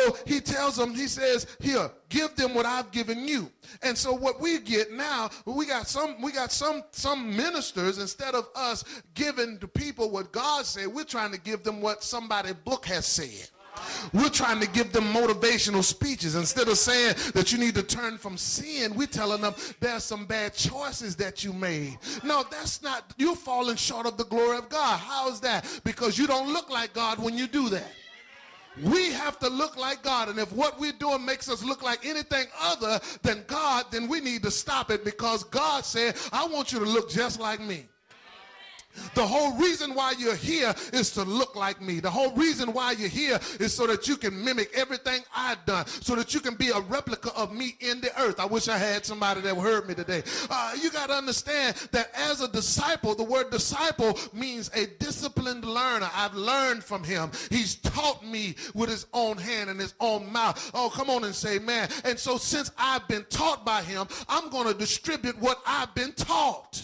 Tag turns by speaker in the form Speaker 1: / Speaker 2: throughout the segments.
Speaker 1: so he tells them, he says, here, give them what I've given you. And so what we get now, we got some ministers, instead of us giving to people what God said, we're trying to give them what somebody's book has said. We're trying to give them motivational speeches. Instead of saying that you need to turn from sin, we're telling them there's some bad choices that you made. No, that's not, you're falling short of the glory of God. How is that? Because you don't look like God when you do that. We have to look like God, and if what we're doing makes us look like anything other than God, then we need to stop it, because God said, I want you to look just like me. The whole reason why you're here is to look like me. The whole reason why you're here is so that you can mimic everything I've done, so that you can be a replica of me in the earth. I wish I had somebody that heard me today. You got to understand that as a disciple, the word disciple means a disciplined learner. I've learned from him. He's taught me with his own hand and his own mouth. Oh, come on and say, man. And so since I've been taught by him, I'm going to distribute what I've been taught.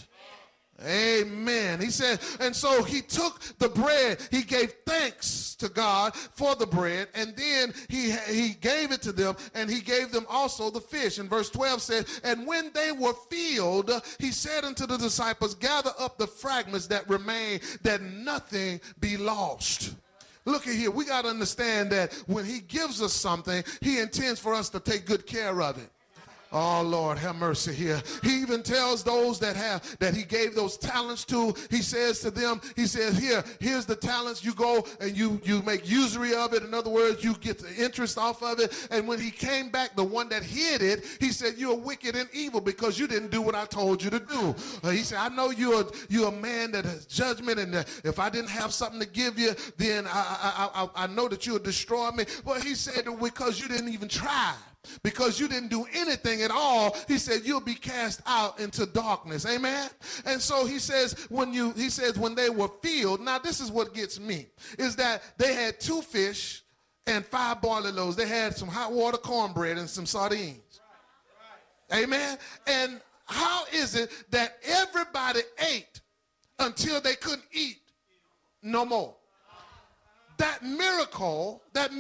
Speaker 1: Amen. He said, and so he took the bread, he gave thanks to God for the bread, and then he gave it to them, and he gave them also the fish. And verse 12 said, and when they were filled, he said unto the disciples, gather up the fragments that remain, that nothing be lost. Look at here, we got to understand that when he gives us something, he intends for us to take good care of it. Oh, Lord, have mercy here. He even tells those that he gave those talents to, he says to them, he says, here's the talents. You go and you make usury of it. In other words, you get the interest off of it. And when he came back, the one that hid it, he said, you're wicked and evil because you didn't do what I told you to do. He said, I know you're a man that has judgment, and if I didn't have something to give you, then I know that you would destroy me. Well, he said, because you didn't even try. Because you didn't do anything at all, he said, you'll be cast out into darkness. Amen. And so he says, when they were filled, now this is what gets me, is that they had 2 fish and 5 barley loaves. They had some hot water cornbread and some sardines. Amen. And how is it that everybody ate until they couldn't eat no more? That miracle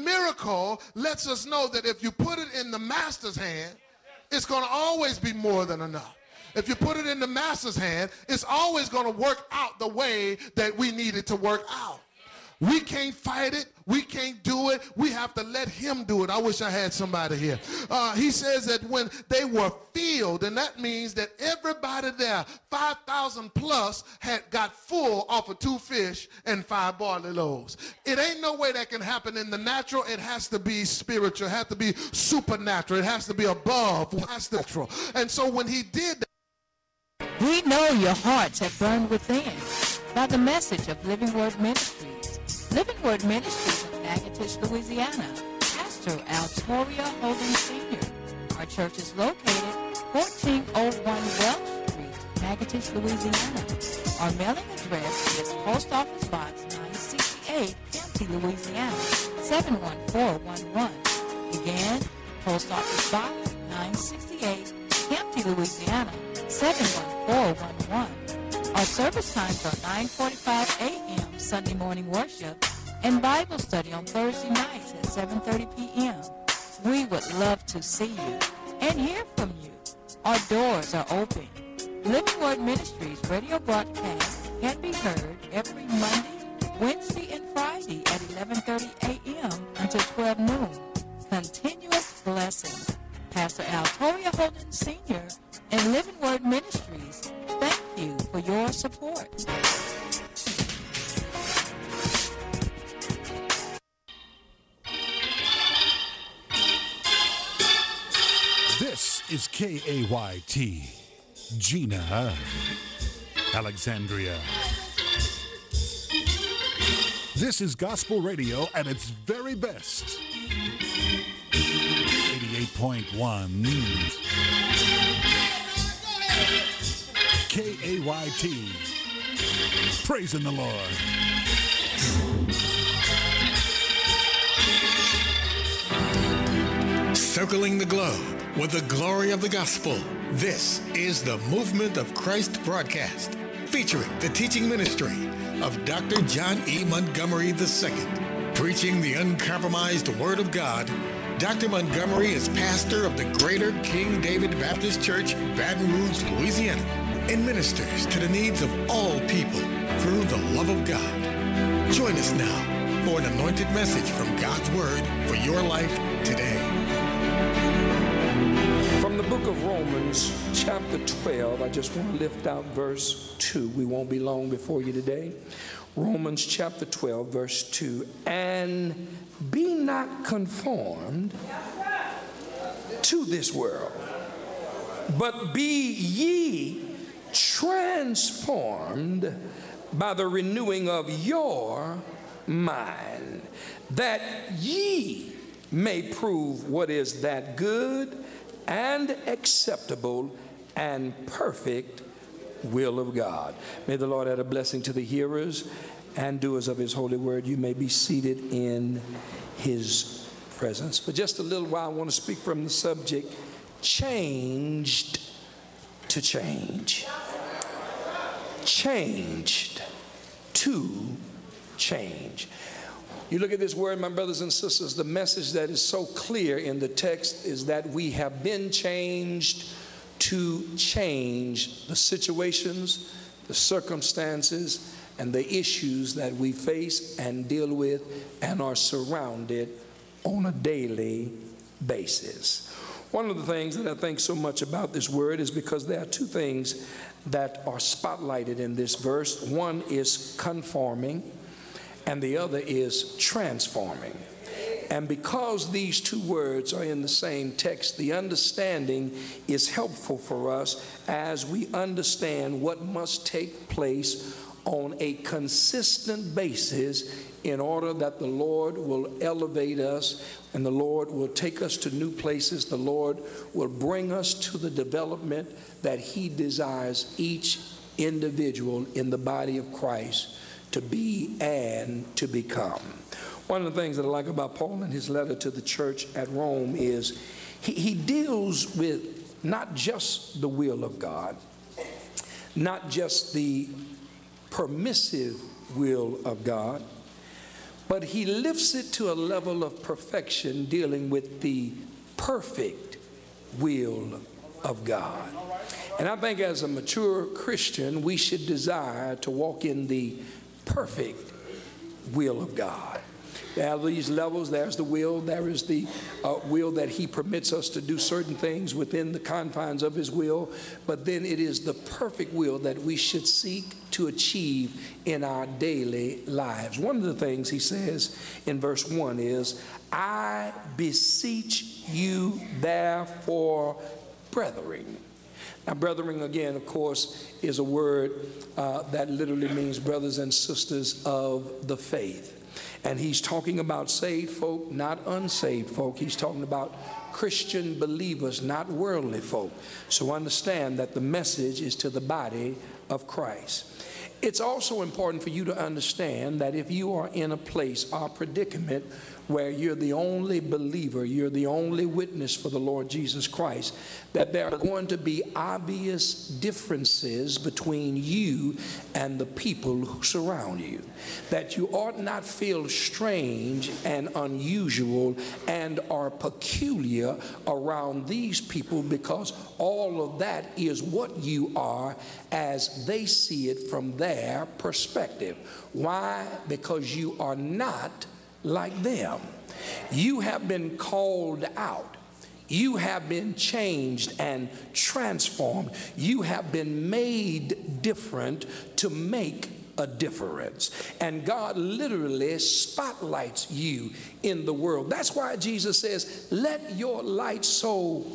Speaker 1: lets us know that if you put it in the master's hand, it's going to always be more than enough. If you put it in the master's hand, it's always going to work out the way that we need it to work out. We can't fight it. We can't do it. We have to let him do it. I wish I had somebody here. He says that when they were filled, and that means that everybody there, 5,000 plus, got full off of 2 fish and 5 barley loaves. It ain't no way that can happen in the natural. It has to be spiritual. It has to be supernatural. It has to be above what's natural. And so when he did that,
Speaker 2: we know your hearts have burned within by the message of Living Word Ministries. Living Word Ministries of Natchitoches, Louisiana. Pastor Altoria Holden Sr. Our church is located 1401 Welch Street, Natchitoches, Louisiana. Our mailing address is Post Office Box 968, Kempty, Louisiana, 71411. Again, Post Office Box 968, Kempty, Louisiana, 71411. Our service times are 9:45 a.m. Sunday morning worship and Bible study on Thursday nights at 7:30 p.m. We would love to see you and hear from you. Our doors are open. Living Word Ministries radio broadcast can be heard every Monday, Wednesday, and Friday at 11:30 a.m. until 12 noon. Continuous blessings. Pastor Altoria Holden Sr. and Living Word Ministries, thank you for your support.
Speaker 3: This is KAYT, Gina, Alexandria. This is gospel radio at its very best. 88.1 KAYT. Praising the Lord.
Speaker 4: Circling the globe with the glory of the gospel. This is the Movement of Christ broadcast, featuring the teaching ministry of Dr. John E. Montgomery II, Preaching the uncompromised Word of God, Dr. Montgomery is pastor of the Greater King David Baptist Church, Baton Rouge, Louisiana, and ministers to the needs of all people through the love of God. Join us now for an anointed message from God's Word for your life today.
Speaker 5: From the book of Romans, chapter 12, I just want to lift out verse 2. We won't be long before you today. Romans chapter 12, verse 2. And be not conformed to this world, but be ye transformed by the renewing of your mind, that ye may prove what is that good and acceptable and perfect will of God. May the Lord add a blessing to the hearers and doers of his holy word. You may be seated in his presence. For just a little while, I want to speak from the subject, changed to change. Changed to change. You look at this word, my brothers and sisters, the message that is so clear in the text is that we have been changed to change the situations, the circumstances, and the issues that we face and deal with and are surrounded on a daily basis. One of the things that I think so much about this word is because there are two things that are spotlighted in this verse. One is conforming, and the other is transforming. And because these two words are in the same text, the understanding is helpful for us as we understand what must take place on a consistent basis in order that the Lord will elevate us and the Lord will take us to new places. The Lord will bring us to the development that he desires each individual in the body of Christ to be and to become. One of the things that I like about Paul in his letter to the church at Rome is he deals with not just the will of God, not just the permissive will of God, but he lifts it to a level of perfection, dealing with the perfect will of God. And I think as a mature Christian, we should desire to walk in the perfect will of God. There are these levels. There's the will. There is the will that he permits us to do certain things within the confines of his will. But then it is the perfect will that we should seek to achieve in our daily lives. One of the things he says in verse 1 is, I beseech you therefore, brethren. Now, brethren, again, of course, is a word that literally means brothers and sisters of the faith. And he's talking about saved folk, not unsaved folk. He's talking about Christian believers, not worldly folk. So understand that the message is to the body of Christ. It's also important for you to understand that if you are in a place or predicament where you're the only believer, you're the only witness for the Lord Jesus Christ, that there are going to be obvious differences between you and the people who surround you. That you ought not feel strange and unusual and are peculiar around these people, because all of that is what you are as they see it from their perspective. Why? Because you are not like them. You have been called out. You have been changed and transformed. You have been made different to make a difference. And God literally spotlights you in the world. That's why Jesus says, let your light so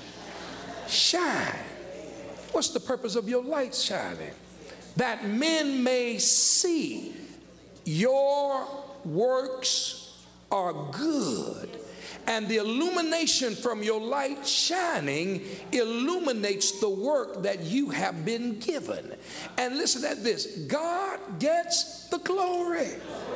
Speaker 5: shine. What's the purpose of your light shining? That men may see your works are good, and the illumination from your light shining illuminates the work that you have been given. And listen at this, God gets the glory.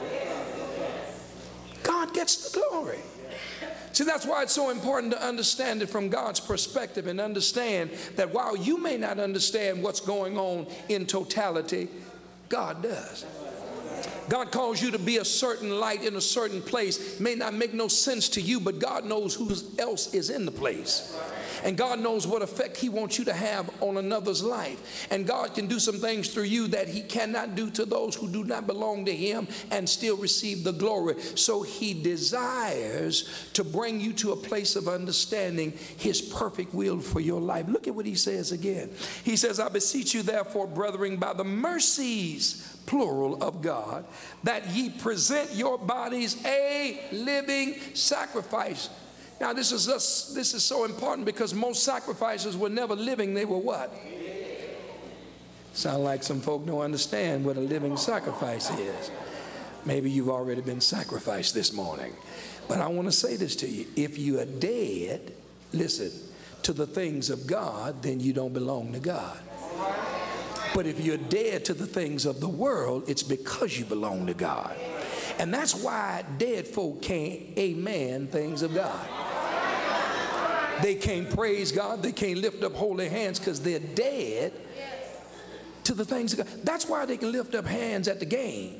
Speaker 5: God gets the glory. See, that's why it's so important to understand it from God's perspective, and understand that while you may not understand what's going on in totality, God does. God calls you to be a certain light in a certain place. May not make no sense to you, but God knows who else is in the place. And God knows what effect he wants you to have on another's life. And God can do some things through you that he cannot do to those who do not belong to him and still receive the glory. So he desires to bring you to a place of understanding his perfect will for your life. Look at what he says again. He says, I beseech you therefore, brethren, by the mercies, plural, of God, that ye present your bodies a living sacrifice. Now this is so important because most sacrifices were never living, they were what? Sound like some folk don't understand what a living sacrifice is. Maybe you've already been sacrificed this morning. But I want to say this to you. If you are dead, listen, to the things of God, then you don't belong to God. But if you're dead to the things of the world, it's because you belong to God. And that's why dead folk can't amen things of God. They can't praise God. They can't lift up holy hands because they're dead to the things of God. That's why they can lift up hands at the game,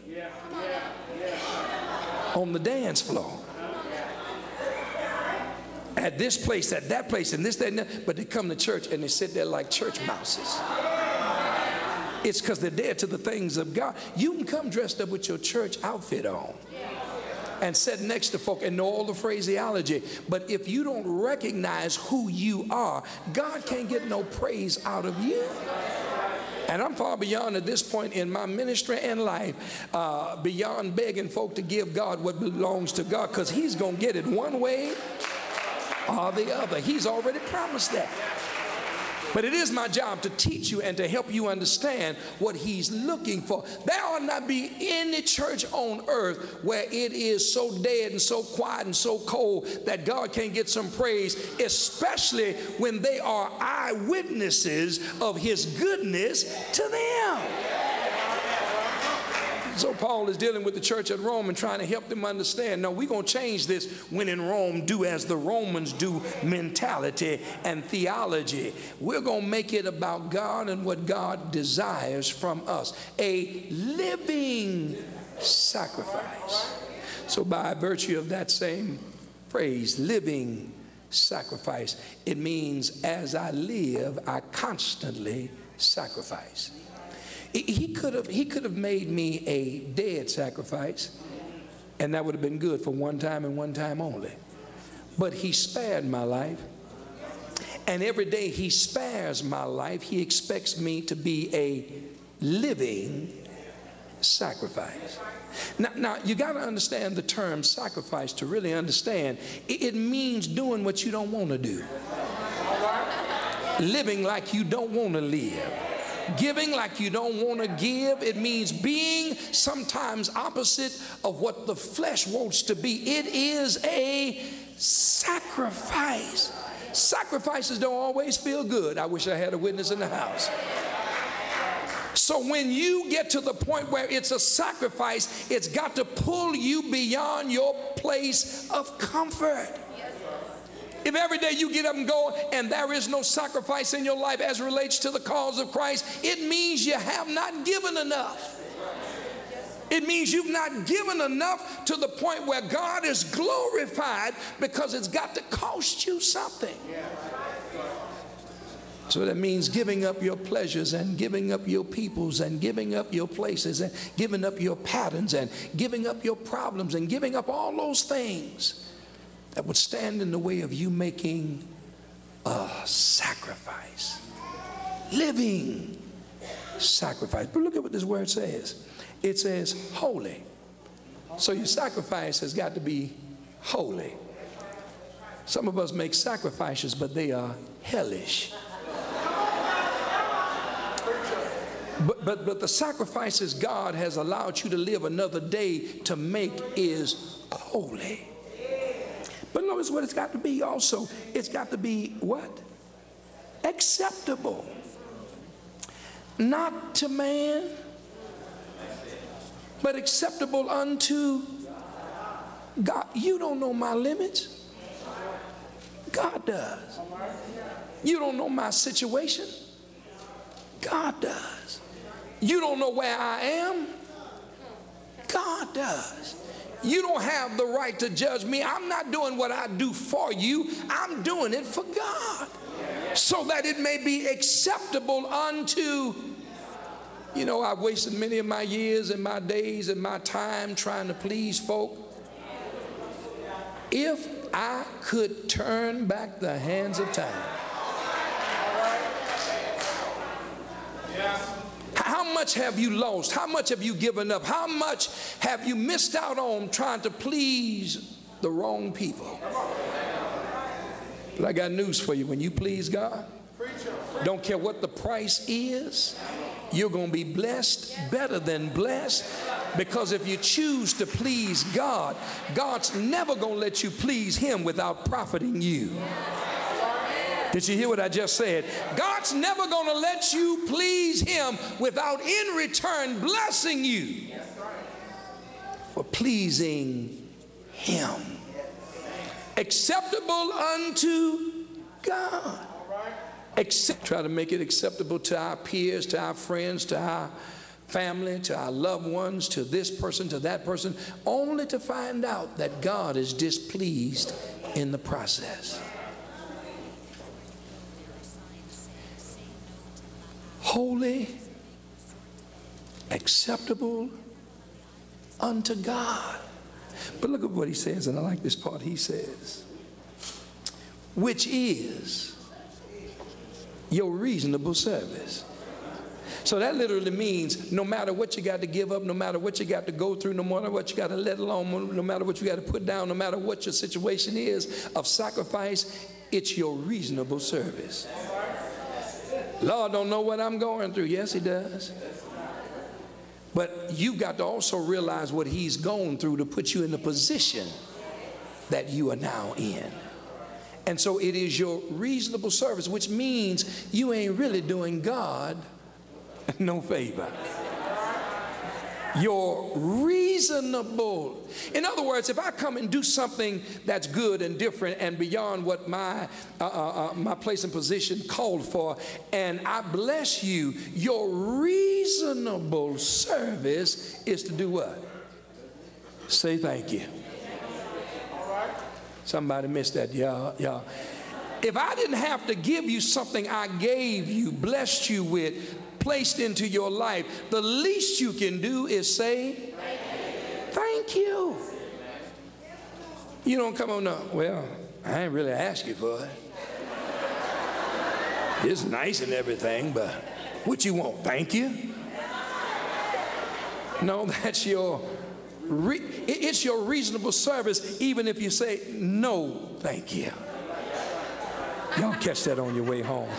Speaker 5: on the dance floor, at this place, at that place, and this, that, and that. But they come to church and they sit there like church mouses. It's because they're dead to the things of God. You can come dressed up with your church outfit on and sit next to folk and know all the phraseology, but if you don't recognize who you are, God can't get no praise out of you. And I'm far beyond at this point in my ministry and life, beyond begging folk to give God what belongs to God, because he's going to get it one way or the other. He's already promised that. But it is my job to teach you and to help you understand what he's looking for. There ought not be any church on earth where it is so dead and so quiet and so cold that God can't get some praise, especially when they are eyewitnesses of his goodness to them. So Paul is dealing with the church at Rome and trying to help them understand, no, we're going to change this when in Rome do as the Romans do mentality and theology. We're going to make it about God and what God desires from us. A living sacrifice. So by virtue of that same phrase, living sacrifice, it means as I live, I constantly sacrifice. He could have made me a dead sacrifice, and that would have been good for one time and one time only. But he spared my life, and every day he spares my life, he expects me to be a living sacrifice. Now you got to understand the term sacrifice to really understand. It means doing what you don't want to do, living like you don't want to live, giving like you don't want to give. It means being sometimes opposite of what the flesh wants to be. It is a sacrifice. Sacrifices don't always feel good. I wish I had a witness in the house. So when you get to the point where it's a sacrifice, it's got to pull you beyond your place of comfort. If every day you get up and go and there is no sacrifice in your life as relates to the cause of Christ, it means you have not given enough. It means you've not given enough to the point where God is glorified, because it's got to cost you something. So that means giving up your pleasures and giving up your peoples and giving up your places and giving up your patterns and giving up your problems and giving up all those things that would stand in the way of you making a sacrifice. Living sacrifice. But look at what this word says. It says holy. So your sacrifice has got to be holy. Some of us make sacrifices, but they are hellish. But the sacrifices God has allowed you to live another day to make is holy. But notice what it's got to be also. It's got to be what? Acceptable. Not to man, but acceptable unto God. You don't know my limits. God does. You don't know my situation. God does. You don't know where I am. God does. You don't have the right to judge me. I'm not doing what I do for you. I'm doing it for God, so that it may be acceptable unto. You know, I've wasted many of my years and my days and my time trying to please folk. If I could turn back the hands of time, how much have you lost? How much have you given up? How much have you missed out on trying to please the wrong people? But I got news for you. When you please God, don't care what the price is, you're going to be blessed, better than blessed. Because if you choose to please God, God's never going to let you please him without profiting you. Did you hear what I just said? God's never going to let you please him without in return blessing you for pleasing him. Acceptable unto God. Try to make it acceptable to our peers, to our friends, to our family, to our loved ones, to this person, to that person, only to find out that God is displeased in the process. Holy, acceptable unto God. But look at what he says, and I like this part. He says, which is your reasonable service. So that literally means no matter what you got to give up, no matter what you got to go through, no matter what you got to let alone, no matter what you got to put down, no matter what your situation is of sacrifice, it's your reasonable service. Lord don't know what I'm going through. Yes, he does. But you've got to also realize what he's gone through to put you in the position that you are now in. And so it is your reasonable service, which means you ain't really doing God no favor. You're reasonable. In other words, if I come and do something that's good and different and beyond what my place and position called for, and I bless you, your reasonable service is to do what? Say thank you. Somebody missed that, y'all. If I didn't have to give you something I gave you, blessed you with, placed into your life, the least you can do is say thank you. You don't come on now, well, I ain't really asked you for it. It's nice and everything, but what you want? Thank you? No, that's it's your reasonable service, even if you say no thank you. Y'all catch that on your way home.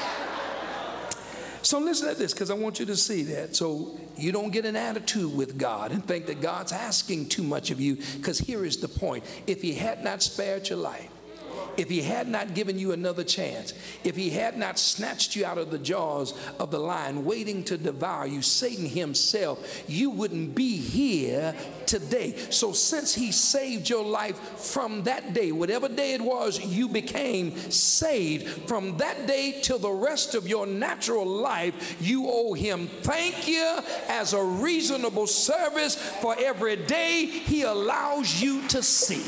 Speaker 5: So listen to this, because I want you to see that, so you don't get an attitude with God and think that God's asking too much of you. Because here is the point: if he had not spared your life, if he had not given you another chance, if he had not snatched you out of the jaws of the lion waiting to devour you, Satan himself, you wouldn't be here today. So since he saved your life from that day, whatever day it was you became saved, from that day till the rest of your natural life, you owe him thank you as a reasonable service for every day he allows you to see.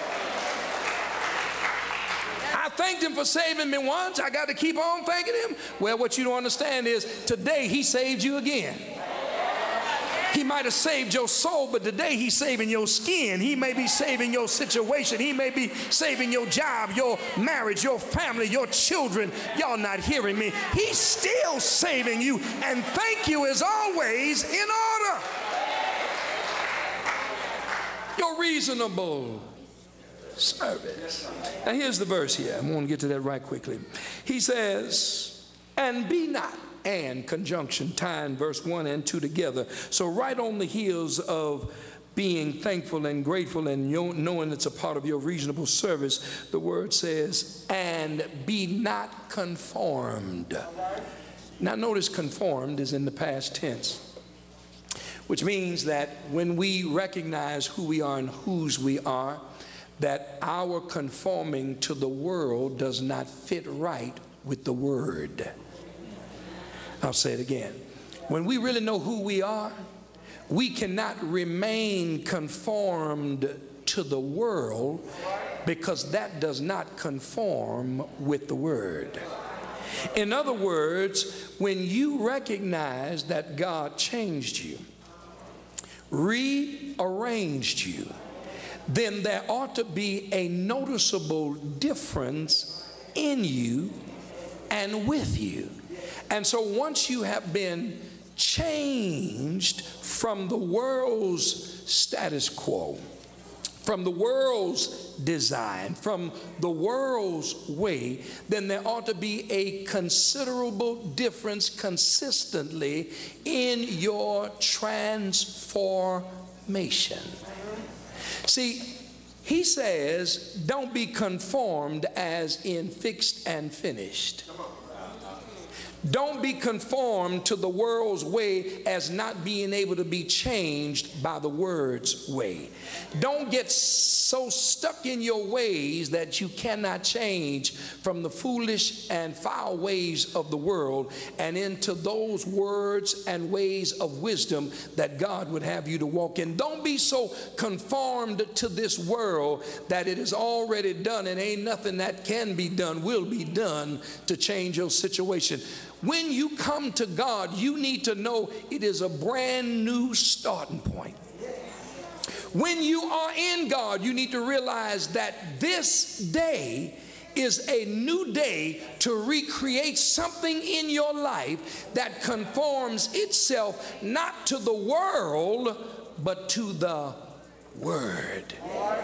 Speaker 5: I thanked him for saving me once. I got to keep on thanking him. Well, what you don't understand is today he saved you again. He might have saved your soul, but today he's saving your skin. He may be saving your situation. He may be saving your job, your marriage, your family, your children. Y'all not hearing me. He's still saving you, and thank you is always in order. You're reasonable service. Now here's the verse here. I'm going to get to that right quickly. He says, and be not, and conjunction, tying verse 1 and 2 together. So right on the heels of being thankful and grateful and knowing it's a part of your reasonable service, the word says, and be not conformed. Now notice conformed is in the past tense, which means that when we recognize who we are and whose we are, that our conforming to the world does not fit right with the word. I'll say it again. When we really know who we are we cannot remain conformed to the world, because that does not conform with the word. In other words, when you recognize that God changed you, rearranged you, then there ought to be a noticeable difference in you and with you. And so once you have been changed from the world's status quo, from the world's design, from the world's way, then there ought to be a considerable difference consistently in your transformation. See, he says, don't be conformed as in fixed and finished. Don't be conformed to the world's way as not being able to be changed by the word's way. Don't get so stuck in your ways that you cannot change from the foolish and foul ways of the world and into those words and ways of wisdom that God would have you to walk in. Don't be so conformed to this world that it is already done and ain't nothing that can be done, will be done to change your situation. When you come to God, you need to know it is a brand new starting point. When you are in God, you need to realize that this day is a new day to recreate something in your life that conforms itself not to the world, but to the Word.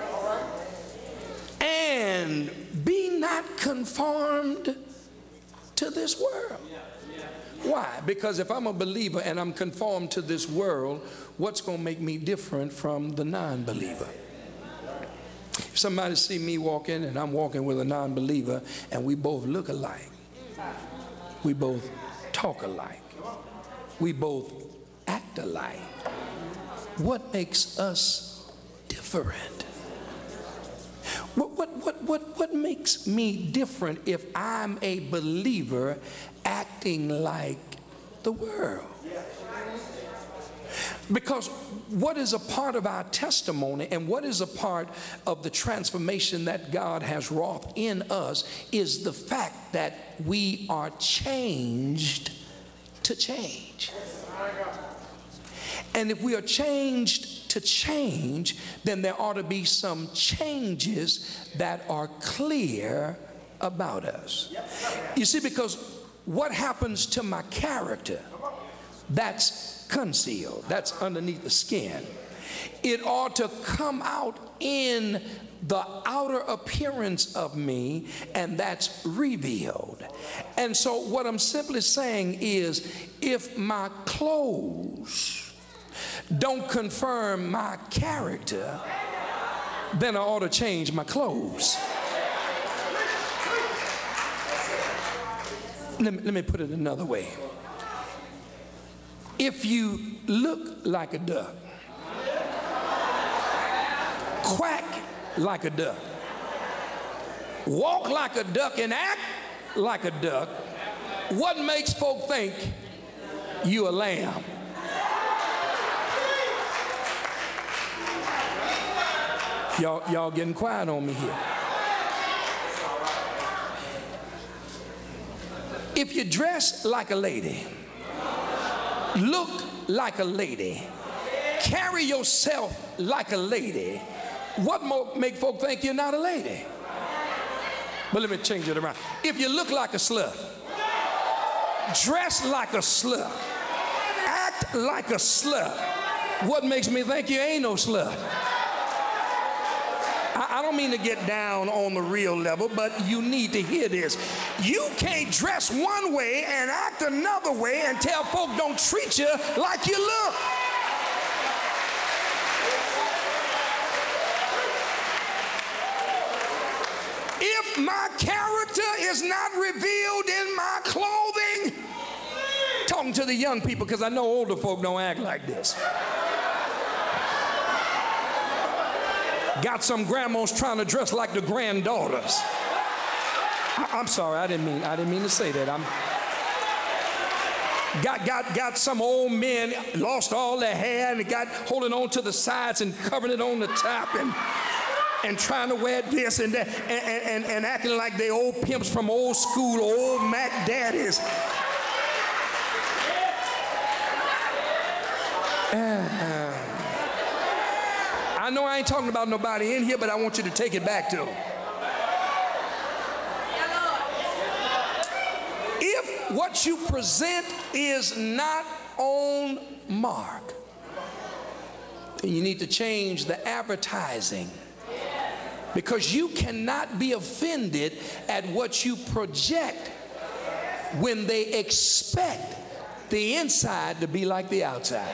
Speaker 5: And be not conformed to this world. Why? Because if I'm a believer and I'm conformed to this world, what's going to make me different from the non-believer? If somebody see me walking and I'm walking with a non-believer and we both look alike, we both talk alike, we both act alike, what makes us different? What makes me different if I'm a believer acting like the world? Because what is a part of our testimony and what is a part of the transformation that God has wrought in us is the fact that we are changed to change. And if we are changed to change, then there ought to be some changes that are clear about us. You see, because what happens to my character, that's concealed, that's underneath the skin. It ought to come out in the outer appearance of me, and that's revealed. And so what I'm simply saying is, if my clothes don't confirm my character, then I ought to change my clothes. Let me put it another way. If you look like a duck, quack like a duck, walk like a duck, and act like a duck, what makes folk think you a lamb? Y'all getting quiet on me here. If you dress like a lady, look like a lady, carry yourself like a lady, what more make folk think you're not a lady? But let me change it around. If you look like a slut, dress like a slut, act like a slut, what makes me think you ain't no slut? I don't mean to get down on the real level, but you need to hear this. You can't dress one way and act another way and tell folk don't treat you like you look. If my character is not revealed in my clothing, talking to the young people because I know older folk don't act like this. Got some grandmas trying to dress like the granddaughters. I'm sorry, I didn't mean to say that. Got some old men lost all their hair and got holding on to the sides and covering it on the top and trying to wear this and that and acting like they old pimps from old school, old Mac daddies. I know I ain't talking about nobody in here, but I want you to take it back to them. If what you present is not on mark, then you need to change the advertising, because you cannot be offended at what you project when they expect the inside to be like the outside.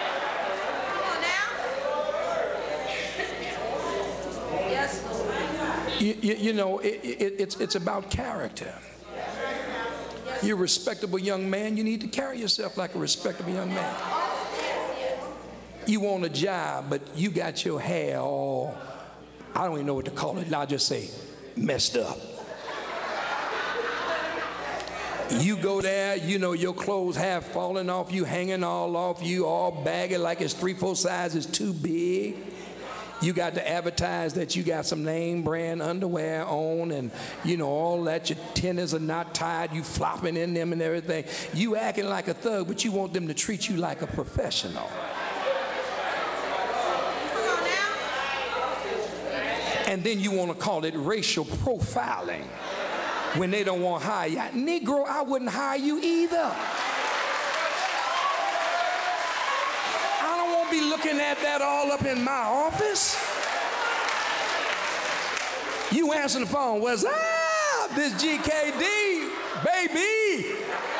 Speaker 5: You know, it's about character. You're a respectable young man. You need to carry yourself like a respectable young man. You want a job, but you got your hair all, I don't even know what to call it. I'll just say messed up. You go there, you know, your clothes half falling off, you hanging all off, you all baggy like it's 3-4 sizes too big. You got to advertise that you got some name brand underwear on, and you know all that. Your tennis are not tied, you flopping in them and everything. You acting like a thug, but you want them to treat you like a professional. And then you want to call it racial profiling when they don't want to hire you. Negro, I wouldn't hire you either. Be looking at that all up in my office. You answer the phone, what's up, this GKD, baby?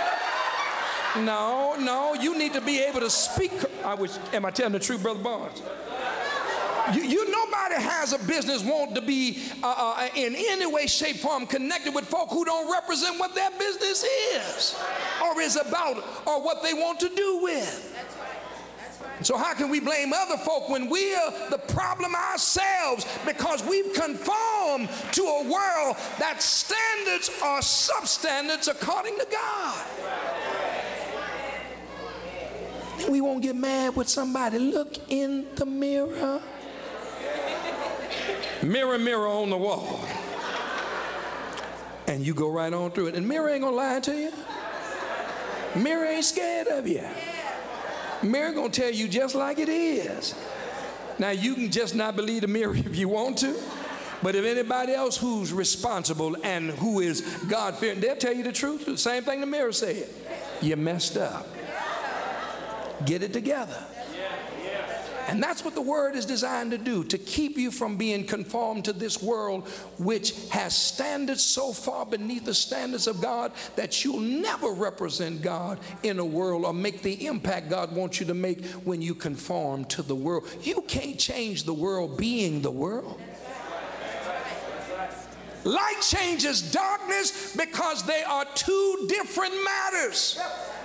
Speaker 5: No, you need to be able to speak. Am I telling the truth, Brother Barnes? Nobody has a business want to be in any way, shape, form connected with folk who don't represent what their business is or is about or what they want to do with. So how can we blame other folk when we are the problem ourselves, because we've conformed to a world that standards are substandards according to God? We won't get mad with somebody. Look in the mirror. Mirror, mirror on the wall. And you go right on through it. And mirror ain't gonna lie to you. Mirror ain't scared of you. Mirror gonna tell you just like it is. Now you can just not believe the mirror if you want to, but if anybody else who's responsible and who is God-fearing, they'll tell you the truth. The same thing the mirror said. You messed up. Get it together. And that's what the word is designed to do, to keep you from being conformed to this world, which has standards so far beneath the standards of God that you'll never represent God in a world or make the impact God wants you to make when you conform to the world. You can't change the world being the world. Light changes darkness because they are two different matters.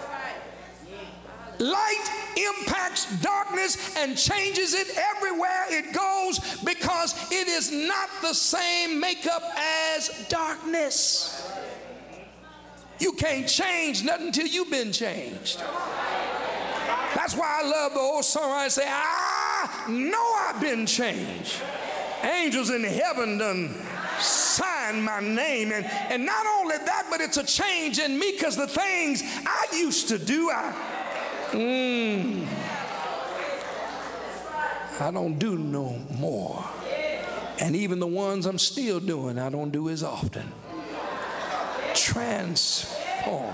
Speaker 5: Light impacts darkness and changes it everywhere it goes because it is not the same makeup as darkness. You can't change nothing until you've been changed. That's why I love the old song I say, I know I've been changed. Angels in heaven done signed my name. And not only that, but it's a change in me because the things I used to do, I don't do no more. And even the ones I'm still doing, I don't do as often. Transform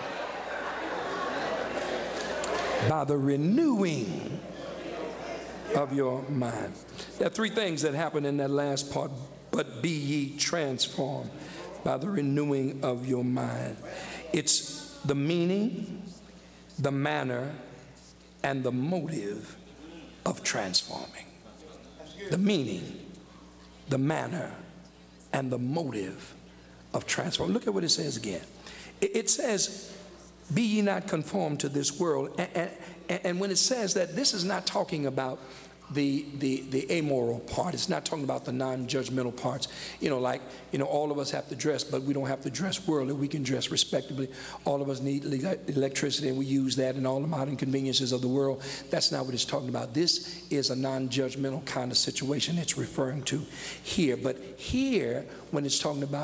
Speaker 5: by the renewing of your mind. There are three things that happen in that last part. But be ye transformed by the renewing of your mind. It's the meaning, the manner, and the motive of transforming. The meaning, the manner, and the motive of transforming. Look at what it says again. It says, be ye not conformed to this world. And when it says that, this is not talking about the amoral part. It's not talking about the non-judgmental parts. All of us have to dress, but we don't have to dress worldly. We can dress respectably. All of us need electricity, and we use that in all the modern conveniences of the world. That's not what it's talking about. This is a non-judgmental kind of situation it's referring to here. But here, when it's talking about